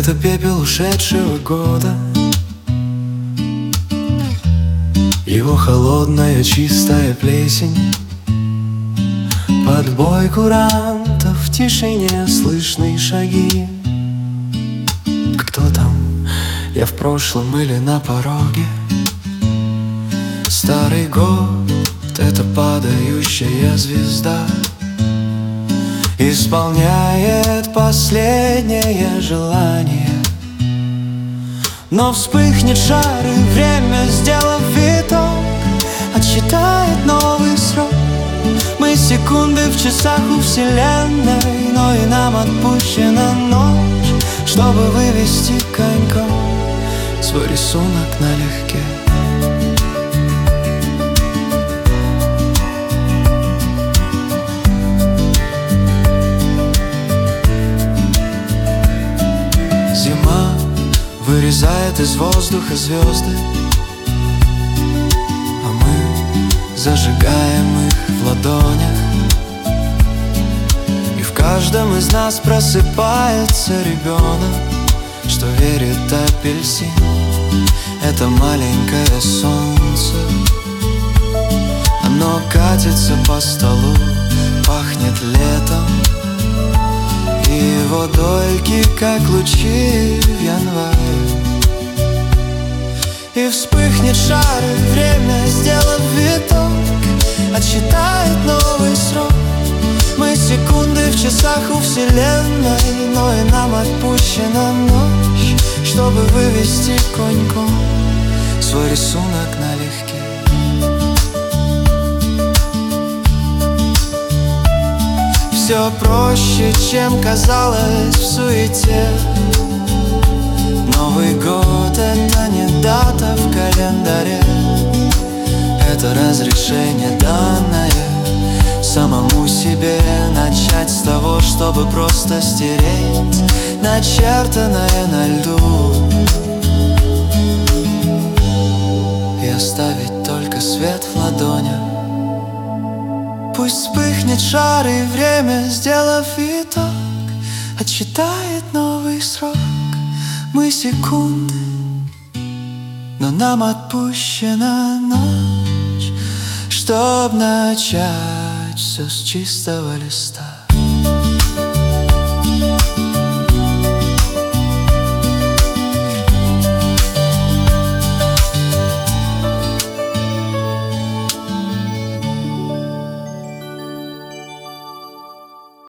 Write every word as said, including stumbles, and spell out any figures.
Это пепел ушедшего года, его холодная чистая плесень. Под бой курантов в тишине слышны шаги. Кто там? Я в прошлом или на пороге? Старый год — это падающая звезда, исполняет последнее желание. Но вспыхнет шар, и время, сделав виток, отсчитает новый срок. Мы секунды в часах у вселенной, но и нам отпущена ночь, чтобы вывести коньком свой рисунок налегке. Зима вырезает из воздуха звезды, а мы зажигаем их в ладонях. И в каждом из нас просыпается ребенок, что верит апельсин — это маленькое солнце. Оно катится по столу, пахнет летом, и его дольки, как лучи в январе. И вспыхнет шар, и время, сделав виток, отсчитает новый срок. Мы секунды в часах у вселенной, но и нам отпущена ночь, чтобы вывести коньком свой рисунок налегке. Все проще, чем казалось в суете. Новый год — это не дата в календаре, это разрешение, данное самому себе, начать с того, чтобы просто стереть начертанное на льду и оставить только свет в ладонях. Пусть вспыхнет шар, и время, сделав виток, отсчитает новый срок. Мы секунды, но нам отпущена ночь, чтоб начать все с чистого листа.